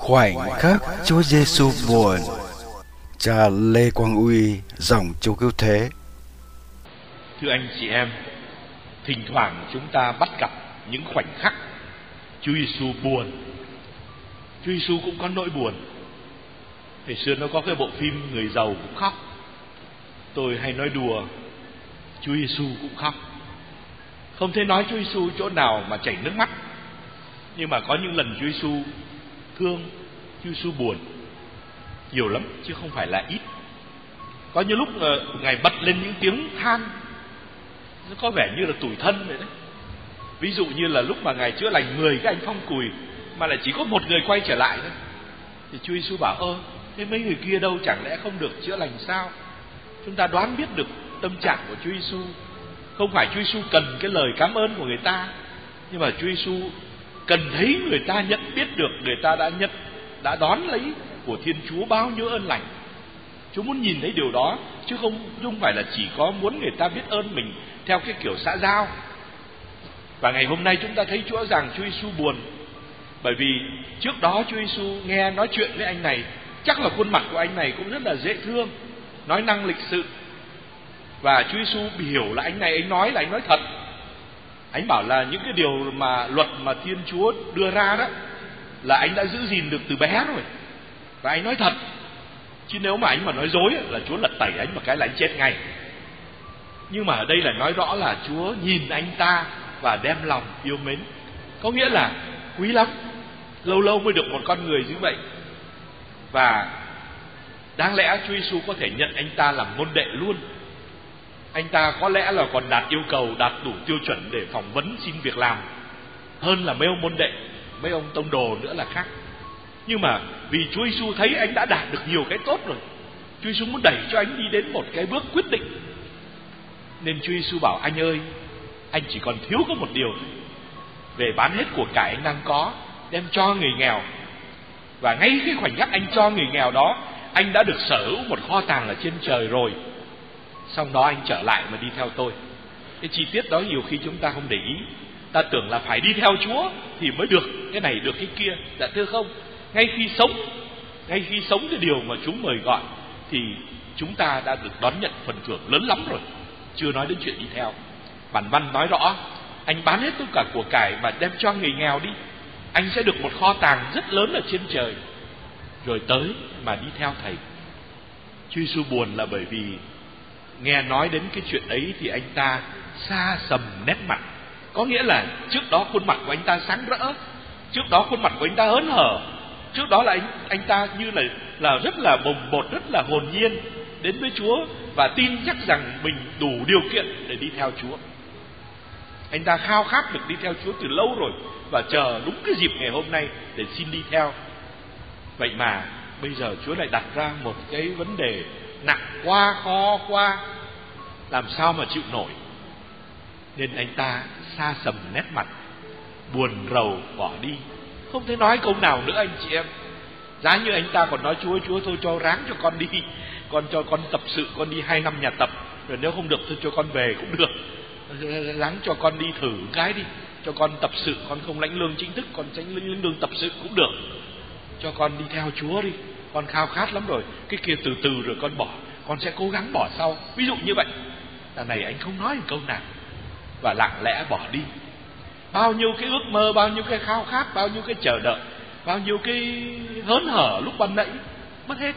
Khoảnh khắc Chúa Giêsu buồn. Cha Lê Quang Uy, dòng Chúa Cứu Thế. Thưa anh chị em, thỉnh thoảng chúng ta bắt gặp những khoảnh khắc Chúa Giêsu buồn. Chúa Giêsu cũng có nỗi buồn. Ngày xưa nó có cái bộ phim người giàu cũng khóc. Tôi hay nói đùa, Chúa Giêsu cũng khóc. Không thể nói Chúa Giêsu chỗ nào mà chảy nước mắt, nhưng mà có những lần Chúa Giêsu thương, Chúa Giêsu buồn nhiều lắm chứ không phải là ít. Có những lúc Ngài bật lên những tiếng than, nó có vẻ như là tủi thân vậy đấy. Ví dụ như là lúc mà Ngài chữa lành 10 cái anh phong cùi mà lại chỉ có một người quay trở lại thôi, thì Chúa Giêsu bảo thế mấy người kia đâu, chẳng lẽ không được chữa lành sao? Chúng ta đoán biết được tâm trạng của Chúa Giêsu. Không phải Chúa Giêsu cần cái lời cảm ơn của người ta, nhưng mà Chúa Giêsu cần thấy người ta nhận biết được người ta đã đón lấy của Thiên Chúa bao nhiêu ơn lành. Chúa muốn nhìn thấy điều đó, chứ không phải là chỉ có muốn người ta biết ơn mình theo cái kiểu xã giao. Và ngày hôm nay chúng ta thấy Chúa rằng Chúa Giêsu buồn, bởi vì trước đó Chúa Giêsu nghe nói chuyện với anh này, chắc là khuôn mặt của anh này cũng rất là dễ thương, nói năng lịch sự. Và Chúa Giêsu hiểu là anh này anh nói thật. Anh bảo là những cái điều mà luật mà Thiên Chúa đưa ra đó là anh đã giữ gìn được từ bé rồi, và anh nói thật. Chứ nếu mà anh mà nói dối là Chúa lật tẩy anh một cái là anh chết ngay. Nhưng mà ở đây là nói rõ là Chúa nhìn anh ta và đem lòng yêu mến. Có nghĩa là quý lắm, lâu lâu mới được một con người như vậy. Và đáng lẽ Chúa Giêsu có thể nhận anh ta làm môn đệ luôn. Anh ta có lẽ là còn đạt yêu cầu, đạt đủ tiêu chuẩn để phỏng vấn xin việc làm hơn là mấy ông môn đệ, mấy ông tông đồ nữa là khác. Nhưng mà vì Chúa Giêsu thấy anh đã đạt được nhiều cái tốt rồi, Chúa Giêsu muốn đẩy cho anh đi đến một cái bước quyết định. Nên Chúa Giêsu bảo anh ơi, anh chỉ còn thiếu có một điều thôi. Về bán hết của cải anh đang có, đem cho người nghèo. Và ngay cái khoảnh khắc anh cho người nghèo đó, anh đã được sở hữu một kho tàng ở trên trời rồi. Xong đó anh trở lại mà đi theo tôi. Cái chi tiết đó nhiều khi chúng ta không để ý. Ta tưởng là phải đi theo Chúa thì mới được cái này được cái kia. Dạ thưa không, ngay khi sống cái điều mà Chúa mời gọi thì chúng ta đã được đón nhận phần thưởng lớn lắm rồi, chưa nói đến chuyện đi theo. Bản văn nói rõ, anh bán hết tất cả của cải mà đem cho người nghèo đi, anh sẽ được một kho tàng rất lớn ở trên trời, rồi tới mà đi theo Thầy. Chúa Giêsu buồn là bởi vì nghe nói đến cái chuyện ấy thì anh ta xa sầm nét mặt. Có nghĩa là trước đó khuôn mặt của anh ta sáng rỡ, trước đó khuôn mặt của anh ta hớn hở, trước đó là anh ta như là rất là bồng bột, rất là hồn nhiên đến với Chúa và tin chắc rằng mình đủ điều kiện để đi theo Chúa. Anh ta khao khát được đi theo Chúa từ lâu rồi và chờ đúng cái dịp ngày hôm nay để xin đi theo. Vậy mà bây giờ Chúa lại đặt ra một cái vấn đề nặng quá, khó quá, làm sao mà chịu nổi. Nên anh ta xa sầm nét mặt, buồn rầu bỏ đi, không thể nói câu nào nữa anh chị em. Giá như anh ta còn nói Chúa thôi cho ráng cho con đi, con cho con tập sự, con đi 2 năm nhà tập, rồi nếu không được thôi cho con về cũng được, ráng cho con đi thử cái đi, cho con tập sự, con không lãnh lương chính thức, con lãnh lương tập sự cũng được, cho con đi theo Chúa đi, con khao khát lắm rồi, cái kia từ từ rồi con bỏ, con sẽ cố gắng bỏ sau. Ví dụ như vậy. Đằng này anh không nói một câu nào và lặng lẽ bỏ đi. Bao nhiêu cái ước mơ, bao nhiêu cái khao khát, bao nhiêu cái chờ đợi, bao nhiêu cái hớn hở lúc ban nãy mất hết.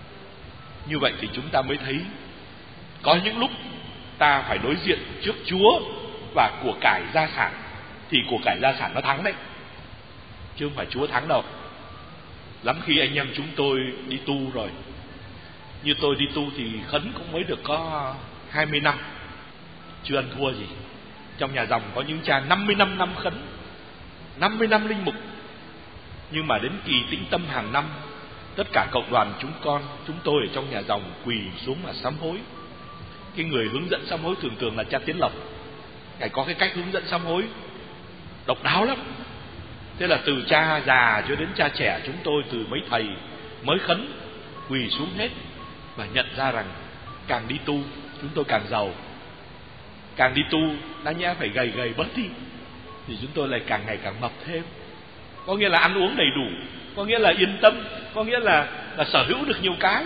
Như vậy thì chúng ta mới thấy có những lúc ta phải đối diện trước Chúa và của cải gia sản, thì của cải gia sản nó thắng đấy, chứ không phải Chúa thắng đâu. Lắm khi anh em chúng tôi đi tu rồi, như tôi đi tu thì khấn cũng mới được có 20 năm, chưa ăn thua gì. Trong nhà dòng có những cha 55 năm khấn, 50 năm linh mục. Nhưng mà đến kỳ tĩnh tâm hàng năm, tất cả cộng đoàn chúng tôi ở trong nhà dòng quỳ xuống mà sám hối. Cái người hướng dẫn sám hối thường là cha Tiến Lộc. Ngài có cái cách hướng dẫn sám hối độc đáo lắm. Thế là từ cha già cho đến cha trẻ chúng tôi, từ mấy thầy mới khấn quỳ xuống hết và nhận ra rằng càng đi tu chúng tôi càng giàu, càng đi tu đáng nhẽ phải gầy bớt đi thì chúng tôi lại càng ngày càng mập thêm. Có nghĩa là ăn uống đầy đủ, có nghĩa là yên tâm, có nghĩa là sở hữu được nhiều cái.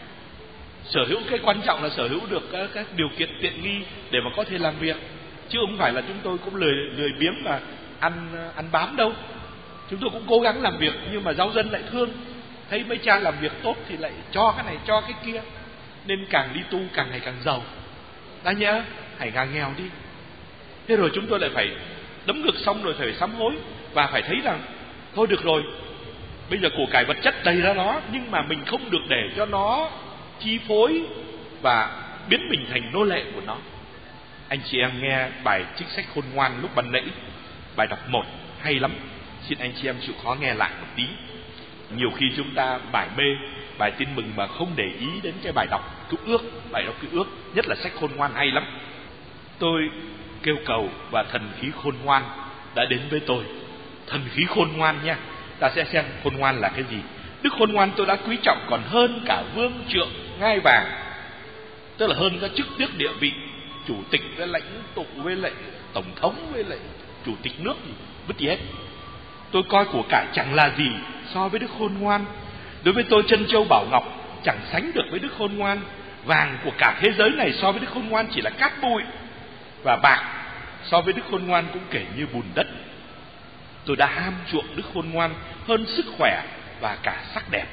Sở hữu cái quan trọng là sở hữu được các điều kiện tiện nghi để mà có thể làm việc, chứ không phải là chúng tôi cũng lười biếng mà ăn bám đâu. Chúng tôi cũng cố gắng làm việc, nhưng mà giáo dân lại thương, thấy mấy cha làm việc tốt thì lại cho cái này cho cái kia, nên càng đi tu càng ngày càng giàu. Đã nhớ hãy gà nghèo đi. Thế rồi chúng tôi lại phải đấm ngực, xong rồi phải sám hối và phải thấy rằng thôi được rồi, bây giờ của cải vật chất đầy ra đó, nhưng mà mình không được để cho nó chi phối và biến mình thành nô lệ của nó. Anh chị em nghe bài trích sách khôn ngoan lúc ban nãy, bài đọc 1 hay lắm. Xin anh chị em chịu khó nghe lại một tí. Nhiều khi chúng ta bài mê bài tin mừng mà không để ý đến cái bài đọc cứu ước. Bài đọc cứu ước, nhất là sách khôn ngoan hay lắm. Tôi kêu cầu và thần khí khôn ngoan đã đến với tôi. Thần khí khôn ngoan nha. Ta sẽ xem khôn ngoan là cái gì. Đức khôn ngoan tôi đã quý trọng còn hơn cả vương trượng ngai vàng, tức là hơn các chức tước địa vị, chủ tịch với lãnh tụ với lại tổng thống với lại chủ tịch nước gì, vứt gì hết. Tôi coi của cải chẳng là gì so với đức khôn ngoan. Đối với tôi, chân châu bảo ngọc chẳng sánh được với đức khôn ngoan. Vàng của cả thế giới này so với đức khôn ngoan chỉ là cát bụi, và bạc so với đức khôn ngoan cũng kể như bùn đất. Tôi đã ham chuộng đức khôn ngoan hơn sức khỏe và cả sắc đẹp,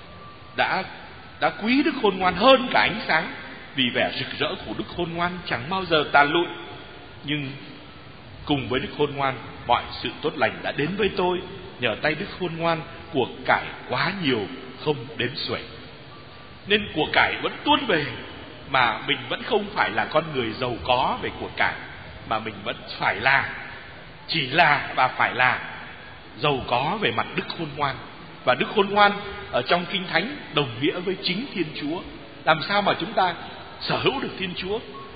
đã quý đức khôn ngoan hơn cả ánh sáng, vì vẻ rực rỡ của đức khôn ngoan chẳng bao giờ tàn lụi. Nhưng cùng với đức khôn ngoan, mọi sự tốt lành đã đến với tôi nhờ tay đức khôn ngoan. Của cải quá nhiều không đếm xuể, nên của cải vẫn tuôn về, mà mình vẫn không phải là con người giàu có về của cải, mà mình vẫn chỉ là và phải là giàu có về mặt đức khôn ngoan. Và đức khôn ngoan ở trong Kinh Thánh đồng nghĩa với chính Thiên Chúa. Làm sao mà chúng ta sở hữu được Thiên Chúa?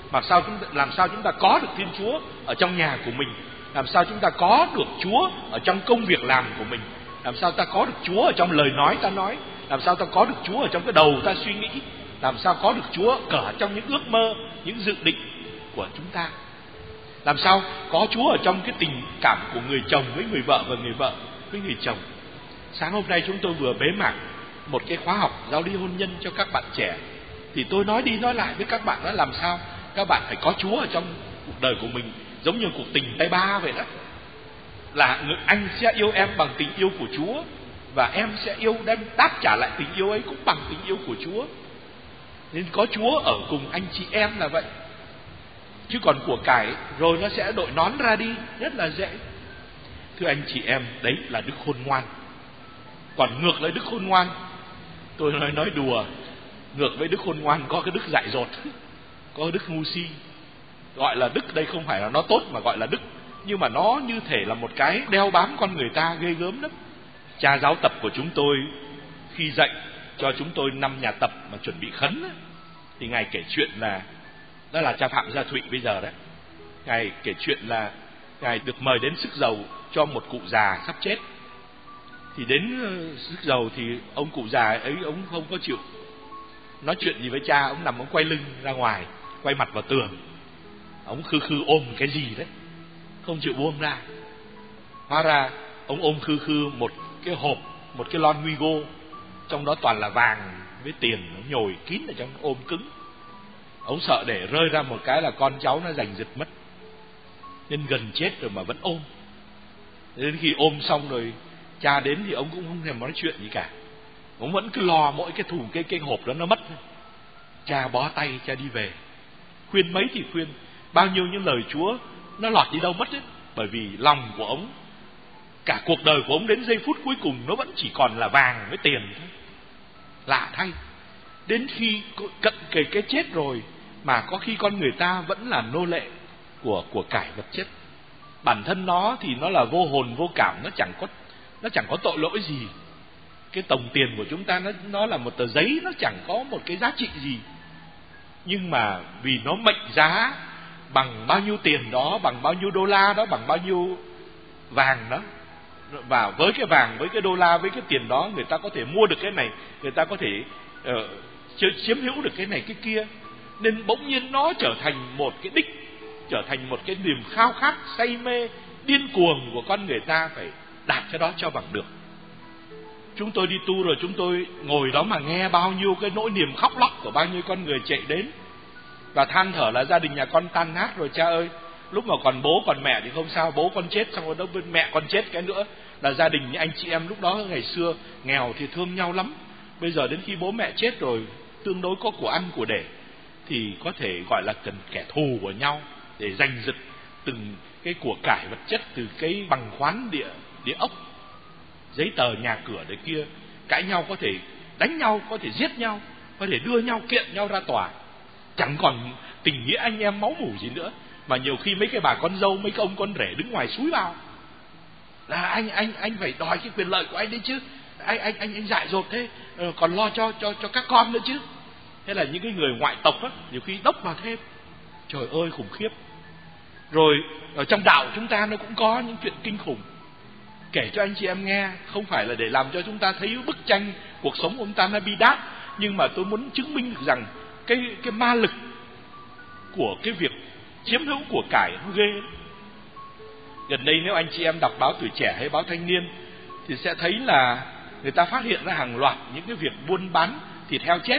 Làm sao chúng ta có được Thiên Chúa ở trong nhà của mình? Làm sao chúng ta có được Chúa ở trong công việc làm của mình? Làm sao ta có được Chúa ở trong lời nói ta nói? Làm sao ta có được Chúa ở trong cái đầu ta suy nghĩ? Làm sao có được Chúa cả trong những ước mơ, những dự định của chúng ta? Làm sao có Chúa ở trong cái tình cảm của người chồng với người vợ và người vợ với người chồng? Sáng hôm nay chúng tôi vừa bế mạc một cái khóa học giáo lý hôn nhân cho các bạn trẻ, thì tôi nói đi nói lại với các bạn đó, làm sao các bạn phải có Chúa ở trong cuộc đời của mình, giống như cuộc tình tay ba vậy đó. Là anh sẽ yêu em bằng tình yêu của Chúa, và em sẽ đem đáp trả lại tình yêu ấy cũng bằng tình yêu của Chúa. Nên có Chúa ở cùng anh chị em là vậy. Chứ còn của cải rồi nó sẽ đội nón ra đi, rất là dễ. Thưa anh chị em, đấy là đức khôn ngoan. Còn ngược lại đức khôn ngoan, tôi nói đùa, ngược với đức khôn ngoan có cái đức dại dột, có đức ngu si. Gọi là đức đây không phải là nó tốt mà gọi là đức, nhưng mà nó như thể là một cái đeo bám con người ta ghê gớm lắm. Cha giáo tập của chúng tôi khi dạy cho chúng tôi 5 nhà tập mà chuẩn bị khấn ấy, thì ngài kể chuyện là, đó là cha Phạm Gia Thụy bây giờ đấy, ngài kể chuyện là ngài được mời đến sức dầu cho một cụ già sắp chết. Thì đến sức dầu thì ông cụ già ấy ông không có chịu nói chuyện gì với cha, ông nằm ông quay lưng ra ngoài, quay mặt vào tường, ông khư ôm cái gì đấy, không chịu buông ra. Hóa ra ông ôm khư một cái hộp, một cái lon Wigo, trong đó toàn là vàng với tiền, nó nhồi kín ở trong, ôm cứng. Ông sợ để rơi ra một cái là con cháu nó giành giật mất, nên gần chết rồi mà vẫn ôm. Đến khi ôm xong rồi cha đến thì ông cũng không thèm nói chuyện gì cả, ông vẫn cứ lo mỗi cái thùng cái hộp đó nó mất. Cha bó tay, cha đi về. Khuyên mấy thì khuyên, bao nhiêu những lời Chúa nó lọt đi đâu mất ấy. Bởi vì lòng của ông, cả cuộc đời của ông đến giây phút cuối cùng nó vẫn chỉ còn là vàng với tiền thôi. Lạ thay, đến khi cận kề cái chết rồi mà có khi con người ta vẫn là nô lệ của cải vật chất. Bản thân nó thì nó là vô hồn vô cảm, nó chẳng có tội lỗi gì. Cái đồng tiền của chúng ta nó là một tờ giấy, nó chẳng có một cái giá trị gì. Nhưng mà vì nó mệnh giá bằng bao nhiêu tiền đó, bằng bao nhiêu đô la đó, bằng bao nhiêu vàng đó, và với cái vàng, với cái đô la, với cái tiền đó, người ta có thể mua được cái này, người ta có thể chiếm hữu được cái này cái kia. Nên bỗng nhiên nó trở thành một cái đích, trở thành một cái niềm khao khát say mê điên cuồng của con người ta, phải đạt cái đó cho bằng được. Chúng tôi đi tu rồi chúng tôi ngồi đó mà nghe bao nhiêu cái nỗi niềm khóc lóc của bao nhiêu con người chạy đến và than thở là gia đình nhà con tan nát rồi cha ơi. Lúc mà còn bố còn mẹ thì không sao, bố con chết xong rồi đâu bên mẹ con chết cái nữa là gia đình anh chị em lúc đó ngày xưa nghèo thì thương nhau lắm. Bây giờ đến khi bố mẹ chết rồi tương đối có của ăn của để thì có thể gọi là cần kẻ thù của nhau để giành giật từng cái của cải vật chất, từ cái bằng khoán địa ốc, giấy tờ nhà cửa đấy kia, cãi nhau, có thể đánh nhau, có thể giết nhau, có thể đưa nhau kiện nhau ra tòa, chẳng còn tình nghĩa anh em máu mủ gì nữa. Mà nhiều khi mấy cái bà con dâu, mấy cái ông con rể đứng ngoài xúi vào là anh phải đòi cái quyền lợi của anh đấy chứ, anh dại dột thế, còn lo cho các con nữa chứ. Thế là những cái người ngoại tộc á, nhiều khi đốc vào thêm. Trời ơi khủng khiếp. Rồi ở trong đạo chúng ta nó cũng có những chuyện kinh khủng, kể cho anh chị em nghe, không phải là để làm cho chúng ta thấy bức tranh cuộc sống của chúng ta nó bi đát, nhưng mà tôi muốn chứng minh được rằng cái ma lực của cái việc chiếm hữu của cải nó ghê. Gần đây nếu anh chị em đọc báo Tuổi Trẻ hay báo Thanh Niên thì sẽ thấy là người ta phát hiện ra hàng loạt những cái việc buôn bán thịt heo chết,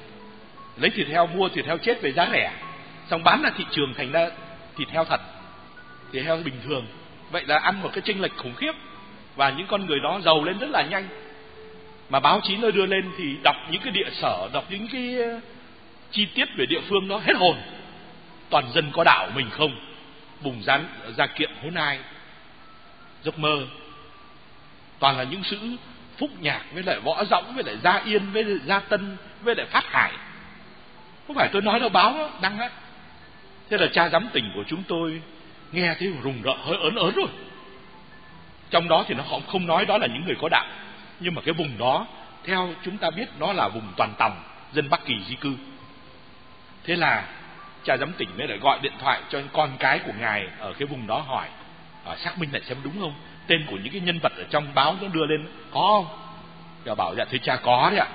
lấy thịt heo, mua thịt heo chết về giá rẻ, xong bán ra thị trường thành ra thịt heo thật, thịt heo bình thường. Vậy là ăn một cái chênh lệch khủng khiếp, và những con người đó giàu lên rất là nhanh. Mà báo chí nó đưa lên thì đọc những cái địa sở, đọc những cái chi tiết về địa phương đó hết hồn. Toàn dân có đạo mình không, bùng ra kiện hôn ai, giấc mơ. Toàn là những sự Phúc Nhạc với lại Võ Dõng với lại Gia Yên với lại Gia Tân với lại Phát Hải. Không phải tôi nói đâu, báo đó, đăng á. Thế là cha giám tỉnh của chúng tôi nghe thấy rùng rợn, hơi ớn rồi. Trong đó thì nó không nói đó là những người có đạo, nhưng mà cái vùng đó theo chúng ta biết nó là vùng toàn tòng, dân Bắc Kỳ di cư. Thế là cha giám tỉnh mới lại gọi điện thoại cho con cái của ngài ở cái vùng đó hỏi, xác minh lại xem đúng không, tên của những cái nhân vật ở trong báo nó đưa lên có không. Và bảo dạ thưa cha có đấy ạ,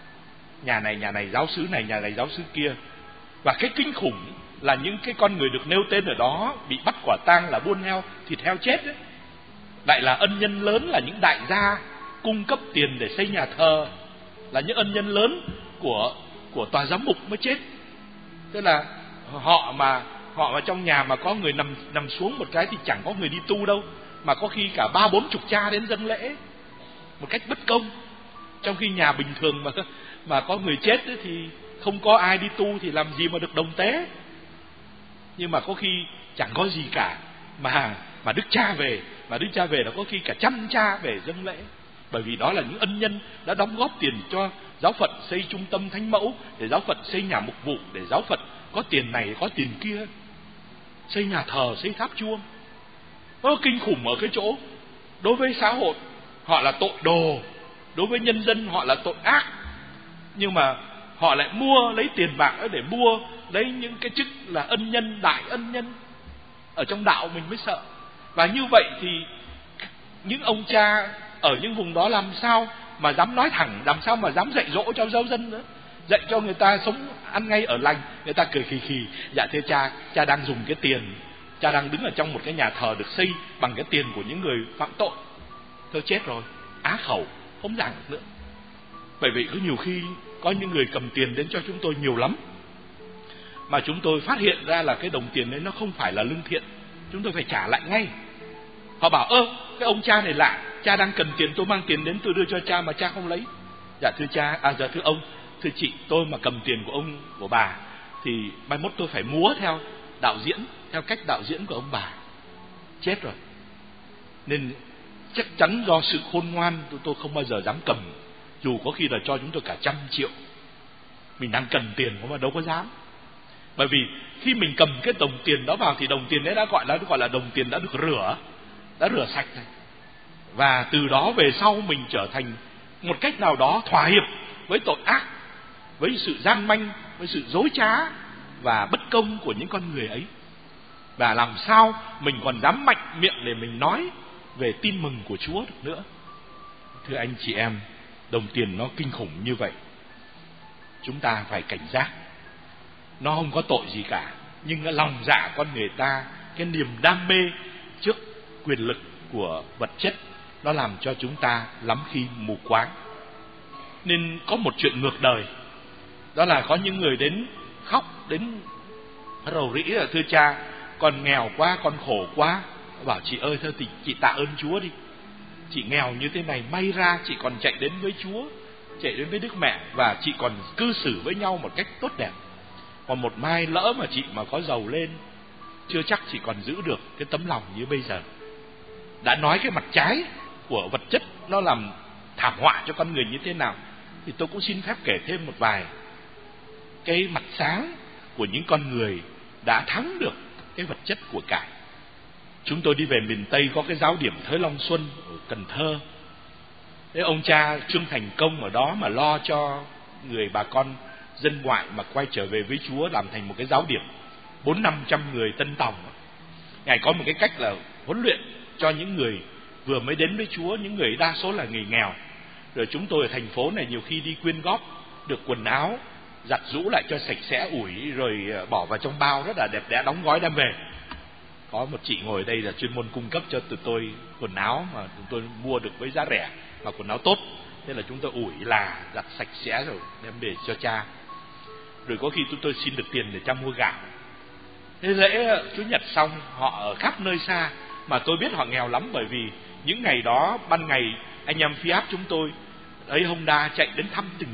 nhà này giáo xứ này, nhà này giáo xứ kia. Và cái kinh khủng là những cái con người được nêu tên ở đó bị bắt quả tang là buôn heo, thịt heo chết đấy, lại là ân nhân lớn, là những đại gia cung cấp tiền để xây nhà thờ, là những ân nhân lớn của tòa giám mục mới chết. Tức là họ mà trong nhà mà có người nằm xuống một cái thì chẳng có người đi tu đâu, mà có khi cả 30-40 cha đến dâng lễ một cách bất công. Trong khi nhà bình thường mà có người chết ấy thì không có ai đi tu thì làm gì mà được đồng tế. Nhưng mà có khi chẳng có gì cả mà đức cha về, mà đức cha về là có khi cả 100 cha về dâng lễ. Bởi vì đó là những ân nhân đã đóng góp tiền cho giáo phận xây trung tâm thánh mẫu, để giáo phận xây nhà mục vụ, để giáo phận có tiền này có tiền kia, xây nhà thờ, xây tháp chuông. Nó kinh khủng ở cái chỗ đối với xã hội họ là tội đồ, đối với nhân dân họ là tội ác, nhưng mà họ lại lấy tiền bạc để mua lấy những cái chức là ân nhân, đại ân nhân. Ở trong đạo mình mới sợ. Và như vậy thì những ông cha ở những vùng đó làm sao mà dám nói thẳng, làm sao mà dám dạy dỗ cho giáo dân nữa, dạy cho người ta sống ăn ngay ở lành. Người ta cười khì khì, dạ thưa cha đang dùng cái tiền, cha đang đứng ở trong một cái nhà thờ được xây bằng cái tiền của những người phạm tội. Thôi chết rồi, á khẩu, không giảng được nữa. Bởi vậy có nhiều khi có những người cầm tiền đến cho chúng tôi nhiều lắm, mà chúng tôi phát hiện ra là cái đồng tiền đấy nó không phải là lương thiện, chúng tôi phải trả lại ngay. Họ bảo cái ông cha này lạ, cha đang cần tiền, tôi mang tiền đến tôi đưa cho cha mà cha không lấy. Dạ thưa cha, dạ thưa ông, thưa chị, tôi mà cầm tiền của ông, của bà thì mai mốt tôi phải múa theo đạo diễn, theo cách đạo diễn của ông bà. Chết rồi. Nên chắc chắn do sự khôn ngoan tôi không bao giờ dám cầm, dù có khi là cho chúng tôi cả 100 triệu. Mình đang cần tiền mà đâu có dám. Bởi vì khi mình cầm cái đồng tiền đó vào thì đồng tiền đấy đã gọi là đồng tiền đã được rửa sạch rồi. Và từ đó về sau mình trở thành một cách nào đó thỏa hiệp với tội ác, với sự gian manh, với sự dối trá và bất công của những con người ấy. Và làm sao mình còn dám mạnh miệng để mình nói về tin mừng của Chúa được nữa. Thưa anh chị em, đồng tiền nó kinh khủng như vậy, chúng ta phải cảnh giác. Nó không có tội gì cả, nhưng cái lòng dạ con người ta, cái niềm đam mê trước quyền lực của vật chất, nó làm cho chúng ta lắm khi mù quáng. Nên có một chuyện ngược đời, đó là có những người đến khóc, đến rầu rĩ là thưa cha, con nghèo quá, con khổ quá. Bảo chị ơi, thôi thì chị tạ ơn Chúa đi. Chị nghèo như thế này, may ra chị còn chạy đến với Chúa, chạy đến với Đức Mẹ, và chị còn cư xử với nhau một cách tốt đẹp. Còn một mai lỡ mà chị mà có giàu lên, chưa chắc chị còn giữ được cái tấm lòng như bây giờ. Đã nói cái mặt trái của vật chất nó làm thảm họa cho con người như thế nào, thì tôi cũng xin phép kể thêm một vài cái mặt sáng của những con người đã thắng được cái vật chất của cải. Chúng tôi đi về miền Tây có cái giáo điểm Thới Long Xuân ở Cần Thơ. Thế ông cha Trương Thành Công ở đó mà lo cho người bà con dân ngoại mà quay trở về với Chúa, làm thành một cái giáo điểm 400-500 người tân tòng. Ngài có một cái cách là huấn luyện cho những người vừa mới đến với Chúa, những người đa số là người nghèo. Rồi chúng tôi ở thành phố này nhiều khi đi quyên góp được quần áo, giặt rũ lại cho sạch sẽ ủi, rồi bỏ vào trong bao rất là đẹp đẽ, đóng gói đem về. Có một chị ngồi ở đây là chuyên môn cung cấp cho tụi tôi quần áo mà chúng tôi mua được với giá rẻ và quần áo tốt. Thế là chúng tôi ủi là giặt sạch sẽ rồi đem về cho cha. Rồi có khi chúng tôi xin được tiền để cha mua gạo. Thế lễ Chủ nhật xong, họ ở khắp nơi xa, mà tôi biết họ nghèo lắm, bởi vì những ngày đó ban ngày anh em phi áp chúng tôi ấy Honda chạy đến thăm từng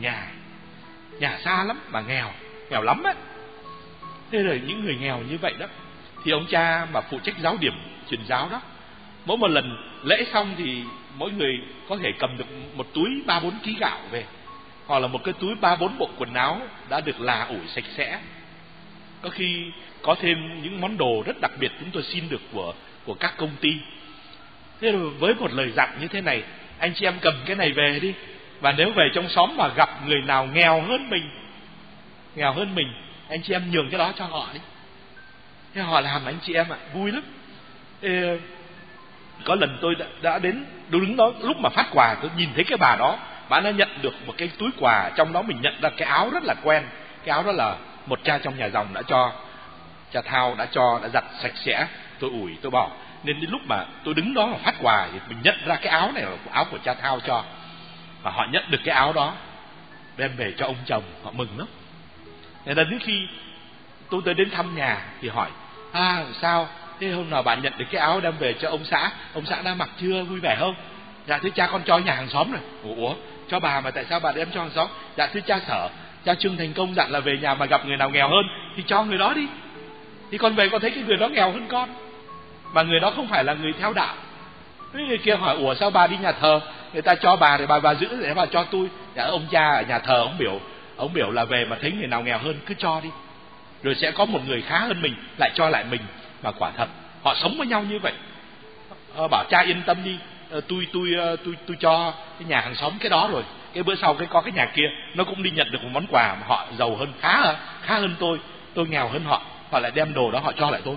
nhà xa lắm mà nghèo lắm á. Thế rồi những người nghèo như vậy đó, thì ông cha mà phụ trách giáo điểm truyền giáo đó, mỗi một lần lễ xong thì mỗi người có thể cầm được một túi 3-4 ký gạo về, hoặc là một cái túi 3-4 bộ quần áo đã được là ủi sạch sẽ. Có khi có thêm những món đồ rất đặc biệt chúng tôi xin được của các công ty. Thế rồi với một lời dặn như thế này, anh chị em cầm cái này về đi, và nếu về trong xóm mà gặp người nào nghèo hơn mình, anh chị em nhường cái đó cho họ đi. Thế họ làm anh chị em ạ, vui lắm. Thế, có lần tôi đã đến đứng đó, lúc mà phát quà tôi nhìn thấy cái bà đó, bà đã nhận được một cái túi quà, trong đó mình nhận ra cái áo rất là quen. Cái áo đó là một cha trong nhà dòng đã cho, cha Thao đã giặt sạch sẽ, tôi ủi, tôi bỏ. Nên đến lúc mà tôi đứng đó mà phát quà thì mình nhận ra cái áo này là áo của cha Thao cho. Và họ nhận được cái áo đó, đem về cho ông chồng, họ mừng lắm. Nên là đến khi tôi tới đến thăm nhà thì hỏi, sao thế, hôm nào bạn nhận được cái áo đem về cho ông xã đã mặc chưa, vui vẻ không? Dạ thưa cha, con cho nhà hàng xóm rồi. Ủa, cho bà mà tại sao bà đem cho hàng xóm? Dạ thưa cha, cha Trương Thành Công dặn là về nhà mà gặp người nào nghèo hơn thì cho người đó đi. Thì con về con thấy cái người đó nghèo hơn con, mà người đó không phải là người theo đạo. Cái người kia hỏi, ủa sao bà đi nhà thờ người ta cho bà thì bà giữ để bà cho tôi? Dạ ông cha ở nhà thờ ông biểu là về mà thấy người nào nghèo hơn cứ cho đi, rồi sẽ có một người khá hơn mình lại cho lại mình. Mà quả thật họ sống với nhau như vậy. Bảo cha yên tâm đi, tôi cho cái nhà hàng xóm cái đó, rồi cái bữa sau có cái nhà kia nó cũng đi nhận được một món quà mà họ giàu hơn, khá hơn tôi nghèo hơn họ lại đem đồ đó họ cho lại tôi.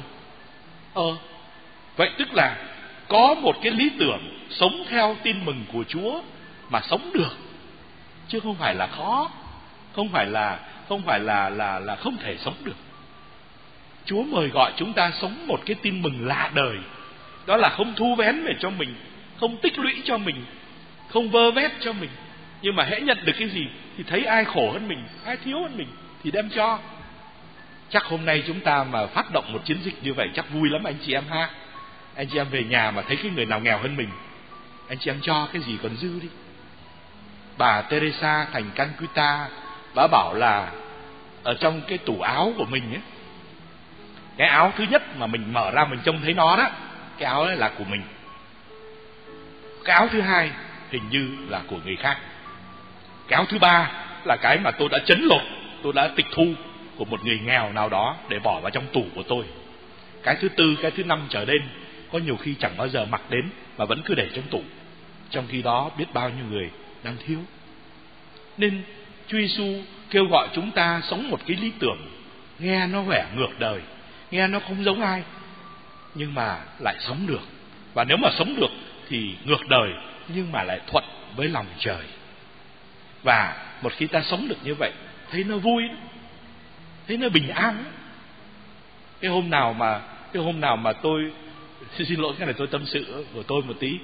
Vậy tức là có một cái lý tưởng sống theo tin mừng của Chúa mà sống được, chứ không phải là khó, không phải là không thể sống được. Chúa mời gọi chúng ta sống một cái tin mừng lạ đời, đó là không thu vén về cho mình, không tích lũy cho mình, không vơ vét cho mình, nhưng mà hễ nhận được cái gì thì thấy ai khổ hơn mình, ai thiếu hơn mình thì đem cho. Chắc hôm nay chúng ta mà phát động một chiến dịch như vậy chắc vui lắm anh chị em ha. Anh chị em về nhà mà thấy cái người nào nghèo hơn mình, anh chị em cho cái gì còn dư đi. Bà Teresa thành Calcutta, bà bảo là ở trong cái tủ áo của mình ấy, cái áo thứ nhất mà mình mở ra mình trông thấy nó đó, cái áo đấy là của mình. Cái áo thứ hai hình như là của người khác. Cái áo thứ ba là cái mà tôi đã trấn lột, tôi đã tịch thu của một người nghèo nào đó để bỏ vào trong tủ của tôi. Cái thứ tư, cái thứ năm trở lên có nhiều khi chẳng bao giờ mặc đến mà vẫn cứ để trong tủ, trong khi đó biết bao nhiêu người đang thiếu. Nên Chúa Giêsu kêu gọi chúng ta sống một cái lý tưởng nghe nó vẻ ngược đời, nghe nó không giống ai, nhưng mà lại sống được. Và nếu mà sống được thì ngược đời nhưng mà lại thuận với lòng trời. Và một khi ta sống được như vậy, thấy nó vui, thấy nó bình an. Cái hôm nào mà tôi xin lỗi, cái này tôi tâm sự của tôi một tí.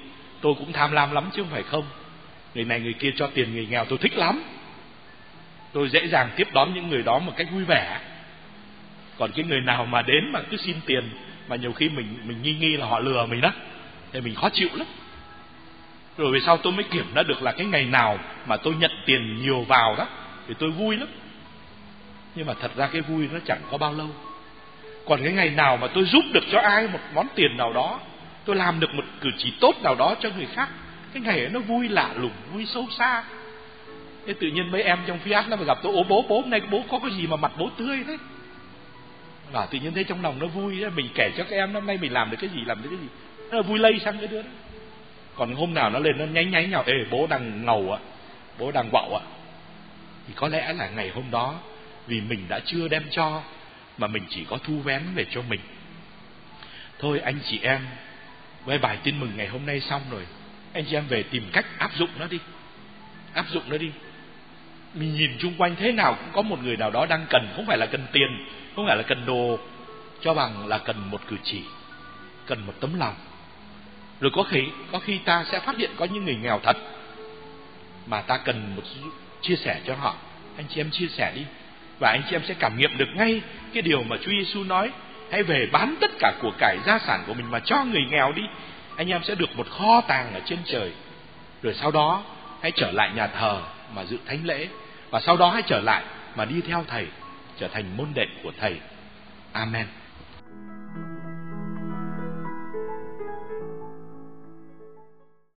Tôi cũng tham lam lắm chứ không phải không. Người này người kia cho tiền người nghèo tôi thích lắm. Tôi dễ dàng tiếp đón những người đó một cách vui vẻ. Còn cái người nào mà đến mà cứ xin tiền, mà nhiều khi mình nghi là họ lừa mình đó, thì mình khó chịu lắm. Rồi về sau tôi mới kiểm ra được là cái ngày nào mà tôi nhận tiền nhiều vào đó thì tôi vui lắm. Nhưng mà thật ra cái vui nó chẳng có bao lâu. Còn cái ngày nào mà tôi giúp được cho ai một món tiền nào đó, tôi làm được một cử chỉ tốt nào đó cho người khác, cái ngày ấy nó vui lạ lùng, vui sâu xa. Thế tự nhiên mấy em trong Fiat nó mà gặp tôi: ố bố hôm nay bố có cái gì mà mặt bố tươi thế? Là tự nhiên thấy trong lòng nó vui. Mình kể cho các em năm nay mình làm được cái gì, nó là vui lây sang cái đứa đó. Còn hôm nào nó lên nó nháy nhau: ê bố đang ngầu ạ, bố đang quạo ạ, thì có lẽ là ngày hôm đó vì mình đã chưa đem cho, mà mình chỉ có thu vén về cho mình. Thôi anh chị em, với bài tin mừng ngày hôm nay xong rồi, anh chị em về tìm cách áp dụng nó đi. Áp dụng nó đi. Mình nhìn chung quanh thế nào cũng có một người nào đó đang cần, không phải là cần tiền, không phải là cần đồ, cho bằng là cần một cử chỉ, cần một tấm lòng. Rồi có khi ta sẽ phát hiện có những người nghèo thật mà ta cần một chia sẻ cho họ. Anh chị em chia sẻ đi, và anh chị em sẽ cảm nghiệm được ngay cái điều mà Chúa Giêsu nói: hãy về bán tất cả của cải gia sản của mình mà cho người nghèo đi, anh em sẽ được một kho tàng ở trên trời. Rồi sau đó hãy trở lại nhà thờ mà dự thánh lễ, và sau đó hãy trở lại mà đi theo Thầy, trở thành môn đệ của Thầy. Amen.